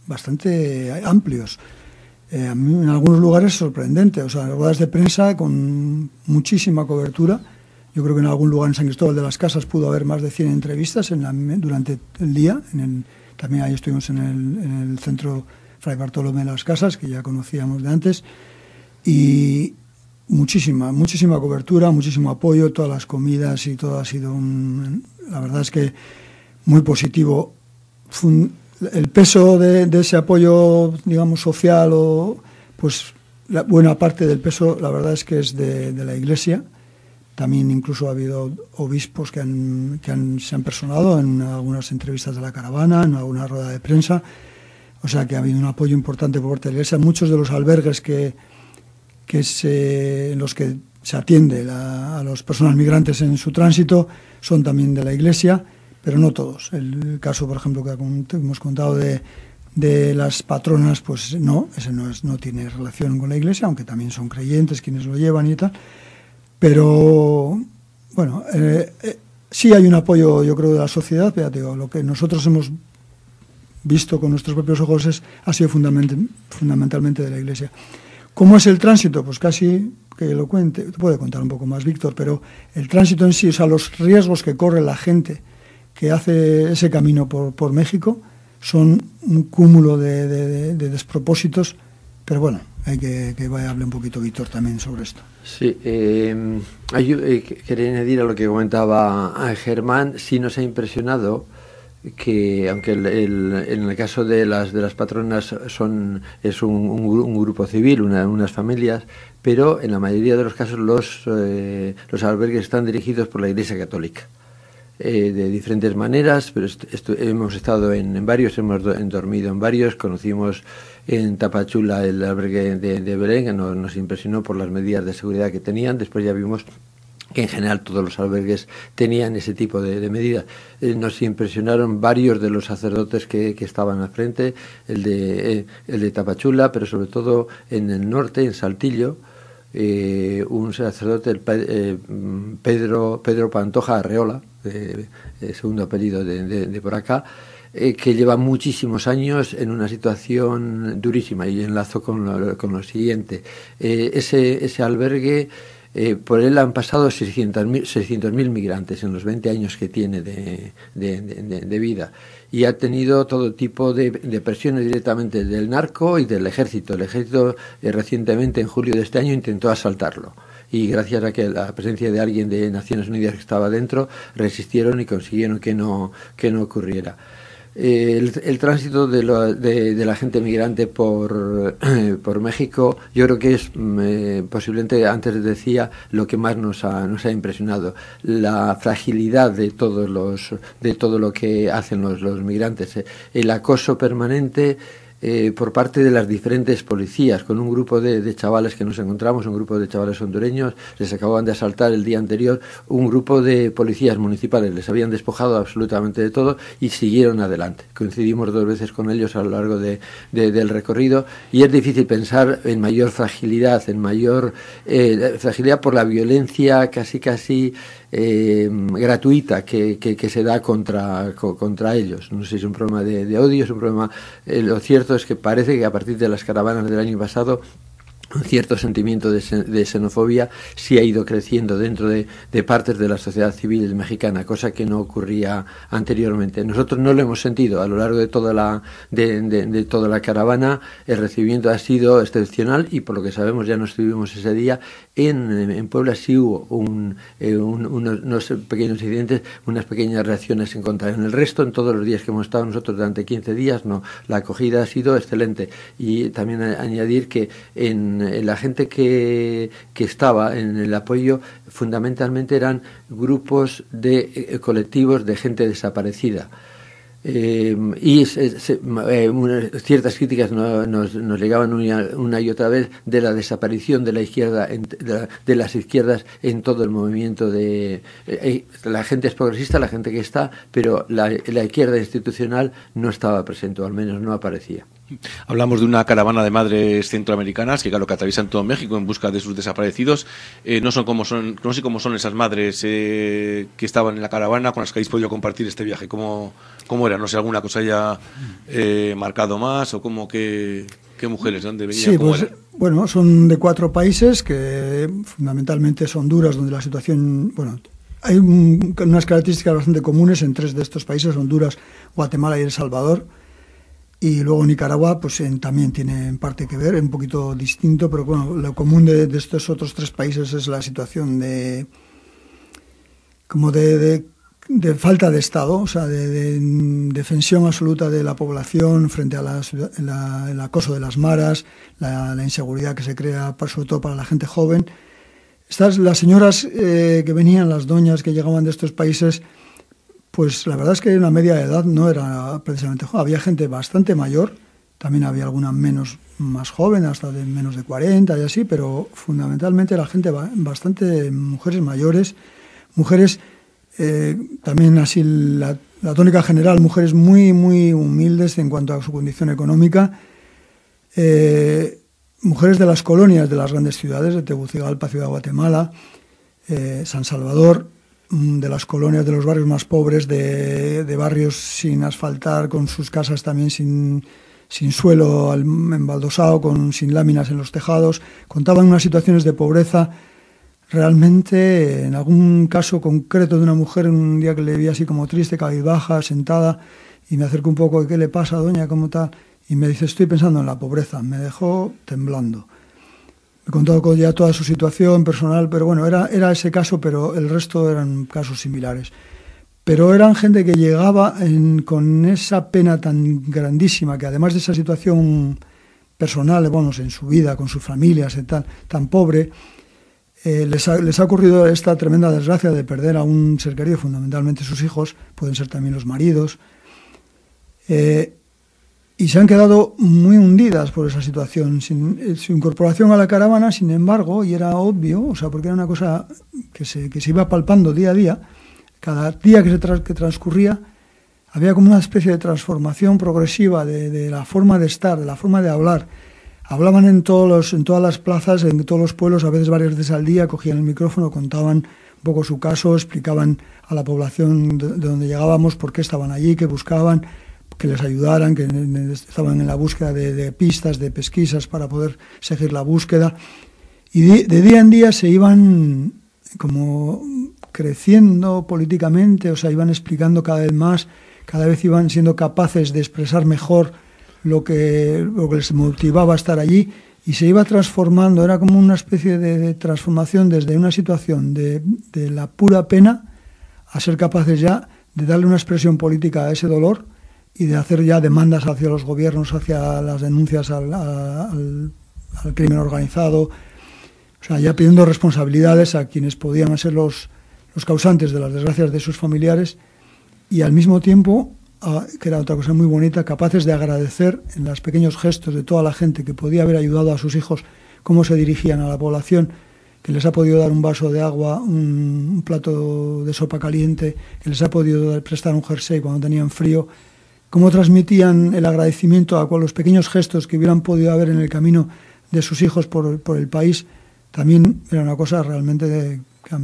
amplios. A mí en algunos lugares sorprendente, o sea, ruedas de prensa con muchísima cobertura. Yo creo que en algún lugar en San Cristóbal de las Casas pudo haber más de 100 entrevistas durante el día. También ahí estuvimos en el centro Fray Bartolomé de las Casas, que ya conocíamos de antes. Y muchísima cobertura, muchísimo apoyo, todas las comidas y todo ha sido la verdad es que muy positivo. El peso de ese apoyo, digamos, social, pues la buena parte del peso, la verdad es que es de la Iglesia. También incluso ha habido obispos que se han personado en algunas entrevistas de la caravana, en alguna rueda de prensa. O sea que ha habido un apoyo importante por parte de la Iglesia. Muchos de los albergues en los que se atiende a las personas migrantes en su tránsito son también de la Iglesia, pero no todos. El caso, por ejemplo, que hemos contado de las patronas, pues no tiene relación con la Iglesia, aunque también son creyentes quienes lo llevan y tal. Pero, bueno, sí hay un apoyo, yo creo, de la sociedad, pero digo, lo que nosotros hemos visto con nuestros propios ojos ha sido fundamentalmente de la Iglesia. ¿Cómo es el tránsito? Pues casi que lo cuente, te puede contar un poco más Víctor, pero el tránsito en sí, o sea, los riesgos que corre la gente que hace ese camino por México son un cúmulo de despropósitos, pero bueno, hay que hable un poquito Víctor también sobre esto. Sí, quería añadir a lo que comentaba Germán. Sí nos ha impresionado que, aunque en el caso de las patronas es un grupo civil, unas familias, pero en la mayoría de los casos los albergues están dirigidos por la Iglesia Católica. de diferentes maneras, pero hemos estado en varios, hemos dormido en varios. Conocimos en Tapachula el albergue de Belén, que nos impresionó por las medidas de seguridad que tenían. Después ya vimos que en general todos los albergues tenían ese tipo de medidas. Nos impresionaron varios de los sacerdotes que estaban al frente, el de Tapachula, pero sobre todo en el norte, en Saltillo, un sacerdote, Pedro Pantoja Arreola, segundo apellido de por acá, que lleva muchísimos años en una situación durísima, y enlazo con lo siguiente. Ese albergue, por él han pasado 600.000 migrantes en los 20 años que tiene de vida, y ha tenido todo tipo de presiones directamente del narco y del ejército. El ejército recientemente, en julio de este año, intentó asaltarlo, y gracias a que la presencia de alguien de Naciones Unidas que estaba dentro, resistieron y consiguieron que no ocurriera. El tránsito de la gente migrante por México, yo creo que es posiblemente, antes decía, lo que más nos ha impresionado, la fragilidad de todo lo que hacen los migrantes, el acoso permanente por parte de las diferentes policías, con un grupo de chavales que nos encontramos, un grupo de chavales hondureños. Les acababan de asaltar el día anterior un grupo de policías municipales, les habían despojado absolutamente de todo y siguieron adelante. Coincidimos 2 veces con ellos a lo largo del recorrido, y es difícil pensar en mayor fragilidad, fragilidad por la violencia casi gratuita que se da contra ellos. No sé si es un problema de odio, es un problema... lo cierto es que parece que a partir de las caravanas del año pasado, un cierto sentimiento de xenofobia sí ha ido creciendo dentro de partes de la sociedad civil mexicana, cosa que no ocurría anteriormente. Nosotros no lo hemos sentido a lo largo de toda la caravana. El recibimiento ha sido excepcional, y por lo que sabemos, ya no estuvimos ese día. En Puebla sí hubo unos pequeños incidentes, unas pequeñas reacciones en contra. En el resto, en todos los días que hemos estado nosotros durante 15 días, no, la acogida ha sido excelente. Y también añadir que en la gente que estaba en el apoyo, fundamentalmente eran grupos de colectivos de gente desaparecida. Y ciertas críticas nos llegaban una y otra vez de la desaparición de la izquierda, de las izquierdas en todo el movimiento. La gente es progresista, la gente que está, pero la izquierda institucional no estaba presente, o al menos no aparecía. Hablamos de una caravana de madres centroamericanas que, claro, que atraviesan todo México en busca de sus desaparecidos. No sé cómo son esas madres que estaban en la caravana, con las que habéis podido compartir este viaje. ¿Cómo era? No sé, alguna cosa haya marcado más, o qué mujeres, ¿dónde venían? Sí, pues, bueno, son de 4 países, que fundamentalmente es Honduras, donde la situación, hay unas características bastante comunes en 3 de estos países: Honduras, Guatemala y El Salvador. Y luego Nicaragua, pues también tiene en parte que ver, un poquito distinto, pero bueno, lo común de estos otros 3 países es la situación de falta de Estado, o sea, de defensión absoluta de la población frente a el acoso de las maras, la inseguridad que se crea, sobre todo para la gente joven. Las señoras que venían, las doñas que llegaban de estos países, pues la verdad es que la media de edad no era precisamente joven. Había gente bastante mayor, también había alguna más joven, hasta de menos de 40 y así, pero fundamentalmente la gente bastante mujeres mayores, mujeres también así, la tónica general, mujeres muy, muy humildes en cuanto a su condición económica, mujeres de las colonias de las grandes ciudades, de Tegucigalpa, Ciudad de Guatemala, San Salvador, de las colonias, de los barrios más pobres, de barrios sin asfaltar, con sus casas también sin suelo embaldosado, sin láminas en los tejados. Contaban unas situaciones de pobreza realmente. En algún caso concreto de una mujer, un día que le vi así como triste, cabizbaja, sentada, y me acerco un poco: ¿qué le pasa, doña? ¿Cómo tal? Y me dice: estoy pensando en la pobreza. Me dejó temblando. Me contó ya toda su situación personal, pero bueno, era ese caso, pero el resto eran casos similares. Pero eran gente que llegaba con esa pena tan grandísima, que además de esa situación personal, en su vida, con sus familias y tal, tan pobre, les ha ocurrido esta tremenda desgracia de perder a un ser querido, fundamentalmente sus hijos, pueden ser también los maridos, y se han quedado muy hundidas por esa situación. Su incorporación a la caravana, sin embargo, y era obvio, o sea, porque era una cosa que se iba palpando día a día, cada día que transcurría, había como una especie de transformación progresiva de la forma de estar, de la forma de hablar. Hablaban en todas las plazas, en todos los pueblos, a veces varias veces al día, cogían el micrófono, contaban un poco su caso, explicaban a la población de donde llegábamos por qué estaban allí, qué buscaban, que les ayudaran, que estaban en la búsqueda de pistas, de pesquisas para poder seguir la búsqueda. Y de día en día se iban como creciendo políticamente, o sea, iban explicando cada vez más, cada vez iban siendo capaces de expresar mejor lo que les motivaba a estar allí, y se iba transformando, era como una especie de transformación desde una situación de la pura pena a ser capaces ya de darle una expresión política a ese dolor y de hacer ya demandas hacia los gobiernos, hacia las denuncias al crimen organizado, o sea, ya pidiendo responsabilidades a quienes podían ser los causantes de las desgracias de sus familiares, y al mismo tiempo, que era otra cosa muy bonita, capaces de agradecer en los pequeños gestos de toda la gente que podía haber ayudado a sus hijos, cómo se dirigían a la población, que les ha podido dar un vaso de agua, un plato de sopa caliente, que les ha podido prestar un jersey cuando tenían frío, cómo transmitían el agradecimiento a los pequeños gestos que hubieran podido haber en el camino de sus hijos por el país. También era una cosa realmente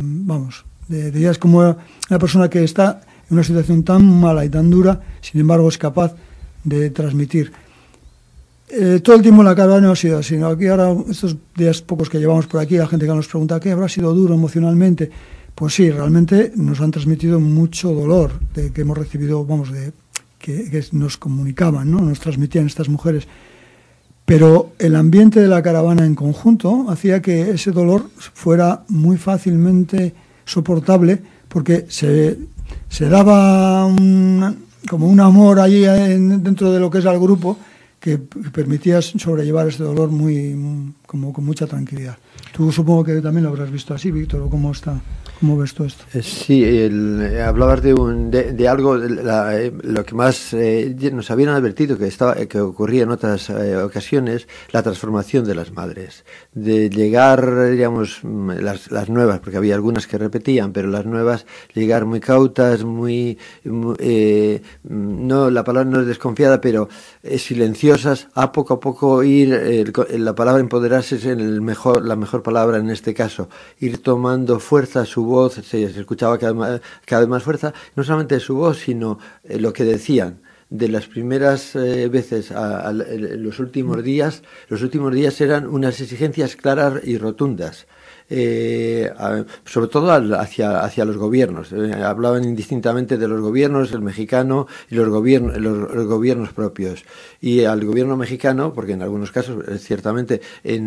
es como una persona que está en una situación tan mala y tan dura, sin embargo es capaz de transmitir. Todo el tiempo en la caravana no ha sido así, ¿no? Aquí ahora, estos días pocos que llevamos por aquí, la gente que nos pregunta ¿qué habrá sido duro emocionalmente? Pues sí, realmente nos han transmitido mucho dolor de que hemos recibido, que nos comunicaban, ¿no? Nos transmitían estas mujeres. Pero el ambiente de la caravana en conjunto hacía que ese dolor fuera muy fácilmente soportable, porque se daba como un amor allí dentro de lo que es el grupo, que permitía sobrellevar este dolor con mucha tranquilidad. Tú supongo que también lo habrás visto así, Víctor, ¿o cómo ves tú esto? Sí, hablabas de algo, lo que más nos habían advertido que ocurría en otras ocasiones, la transformación de las madres, de llegar, digamos, las nuevas, porque había algunas que repetían, pero las nuevas llegar muy cautas, no, la palabra no es desconfiada, pero silenciosas, a poco ir, la palabra empoderarse es la mejor palabra en este caso, ir tomando fuerza, su voz se escuchaba cada vez más fuerza, no solamente su voz, sino lo que decían. De las primeras veces los últimos días eran unas exigencias claras y rotundas. Sobre todo hacia los gobiernos. Hablaban indistintamente de los gobiernos, el mexicano y los gobiernos propios. Y al gobierno mexicano, porque en algunos casos ciertamente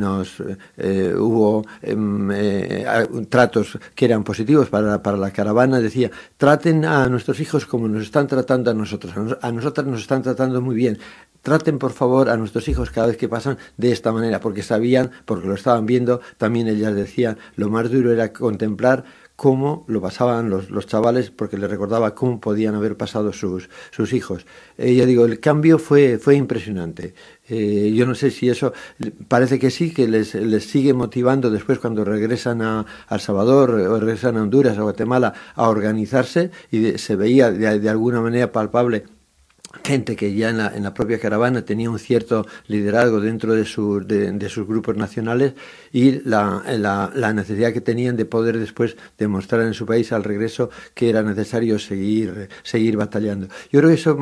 hubo tratos que eran positivos para la caravana, decía, traten a nuestros hijos como nos están tratando a nosotros. A nosotras nos están tratando muy bien. Traten por favor a nuestros hijos cada vez que pasan de esta manera, porque lo estaban viendo, también ellas decían, lo más duro era contemplar cómo lo pasaban los chavales, porque les recordaba cómo podían haber pasado sus hijos. Ya digo, el cambio fue impresionante. Yo no sé si eso, parece que sí, que les sigue motivando después cuando regresan a El Salvador o regresan a Honduras o Guatemala a organizarse, y se veía de alguna manera palpable gente que ya en la propia caravana tenía un cierto liderazgo dentro de sus grupos nacionales, y la necesidad que tenían de poder después demostrar en su país al regreso que era necesario seguir batallando. Yo creo que eso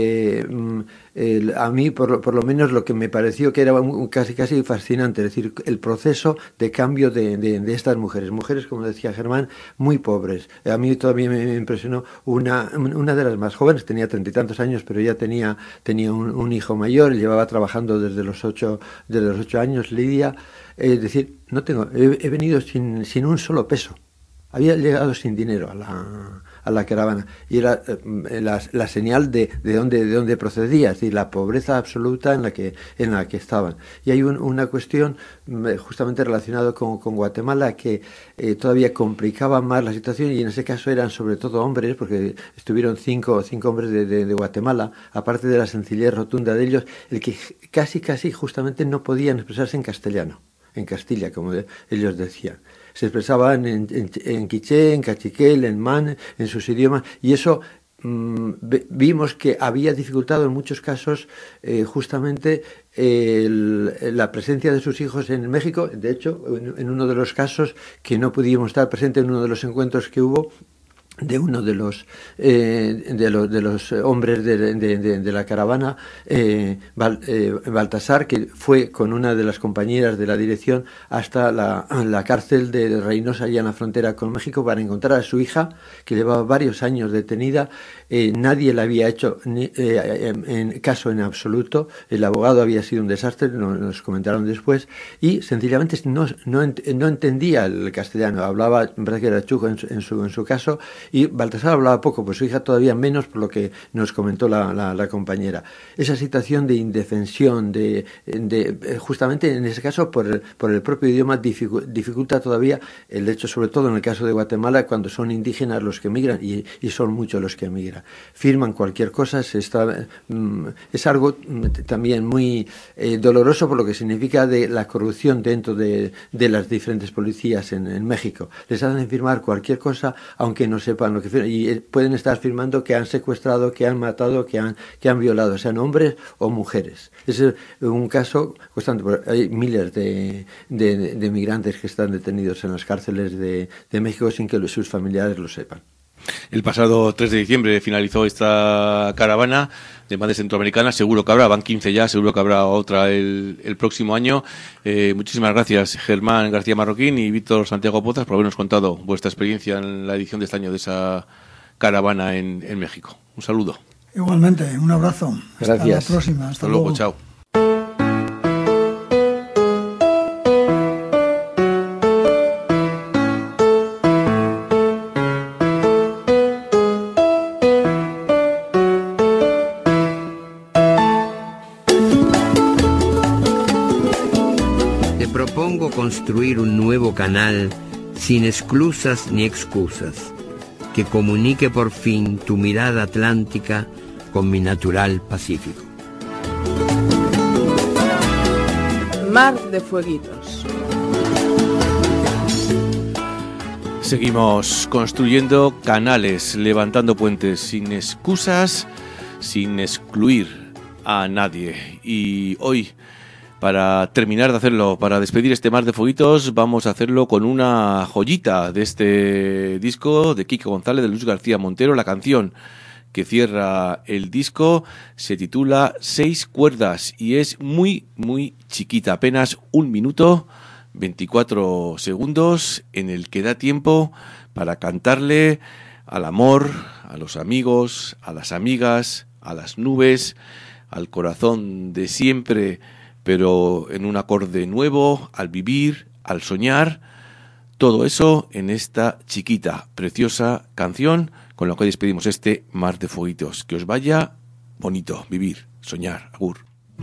a mí por lo menos lo que me pareció que era casi fascinante, es decir, el proceso de cambio de estas mujeres como decía Germán, muy pobres. A mí todavía me impresionó una de las más jóvenes, tenía 30 y tantos años, pero ya tenía un hijo mayor, llevaba trabajando desde los 8 años, Lidia. Es decir, he venido sin un solo peso. había llegado sin dinero a la caravana, y era la señal de dónde procedía, es decir, la pobreza absoluta en la que estaban. Y hay una cuestión justamente relacionada con Guatemala que todavía complicaba más la situación, y en ese caso eran sobre todo hombres, porque estuvieron cinco hombres de Guatemala, aparte de la sencillez rotunda de ellos, el que casi justamente no podían expresarse en castellano, en Castilla, como ellos decían. Se expresaban en quiché, en cachiquel, en man, en sus idiomas, y eso vimos que había dificultado en muchos casos justamente la presencia de sus hijos en México. De hecho, en uno de los casos que no pudimos estar presentes en uno de los encuentros que hubo, de uno de los hombres de la caravana, Baltasar, que fue con una de las compañeras de la dirección hasta la cárcel de Reynosa, allá en la frontera con México, para encontrar a su hija, que llevaba varios años detenida. Nadie le había hecho caso en absoluto. El abogado había sido un desastre, nos comentaron después, y sencillamente no entendía el castellano. Hablaba, me parece que era chuco en su caso, y Baltasar hablaba poco, pues su hija todavía menos, por lo que nos comentó la compañera. Esa situación de indefensión, justamente en ese caso por el propio idioma, dificulta todavía el hecho, sobre todo en el caso de Guatemala, cuando son indígenas los que emigran, y son muchos los que emigran. Firman cualquier cosa, es algo también muy doloroso por lo que significa de la corrupción dentro de las diferentes policías en México. Les hacen firmar cualquier cosa, aunque no sepan lo que firman, y pueden estar firmando que han secuestrado, que han matado, que han violado, sean hombres o mujeres. Ese es un caso constante. Hay miles de migrantes que están detenidos en las cárceles de México sin que sus familiares lo sepan. El pasado 3 de diciembre finalizó esta caravana de madres centroamericanas. Seguro que habrá, van 15 ya, seguro que habrá otra el próximo año. Muchísimas gracias, Germán García Marroquín y Víctor Santiago Pozas, por habernos contado vuestra experiencia en la edición de este año de esa caravana en México. Un saludo. Igualmente, un abrazo. Gracias. Hasta la próxima. Hasta luego, chao. Construir un nuevo canal sin esclusas ni excusas, que comunique por fin tu mirada atlántica con mi natural Pacífico. Mar de Fueguitos. Seguimos construyendo canales, levantando puentes sin excusas, sin excluir a nadie. Y hoy, para terminar de hacerlo, para despedir este Mar de Fueguitos, vamos a hacerlo con una joyita de este disco de Quique González, de Luis García Montero. La canción que cierra el disco se titula 6 cuerdas y es muy, muy chiquita, apenas 1 minuto 24 segundos, en el que da tiempo para cantarle al amor, a los amigos, a las amigas, a las nubes, al corazón de siempre, pero en un acorde nuevo, al vivir, al soñar, todo eso en esta chiquita, preciosa canción con la que despedimos este Mar de Fueguitos. Que os vaya bonito, vivir, soñar, agur.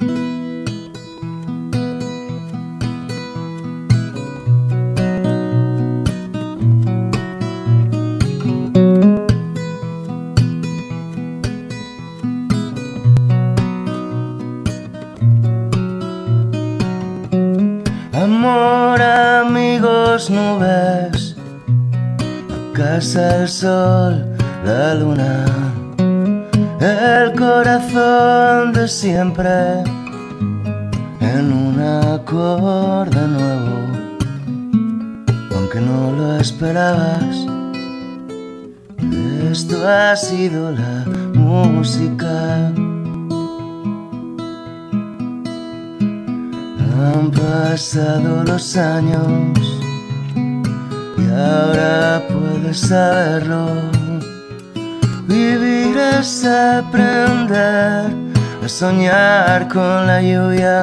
Amor, amigos, nubes, a casa el sol, la luna, el corazón de siempre, en un acorde nuevo, aunque no lo esperabas. Esto ha sido la música. Han pasado los años y ahora puedes saberlo. Vivir es aprender a soñar con la lluvia,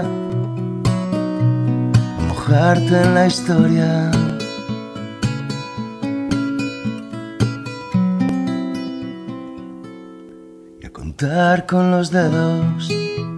a mojarte en la historia. contar con los dedos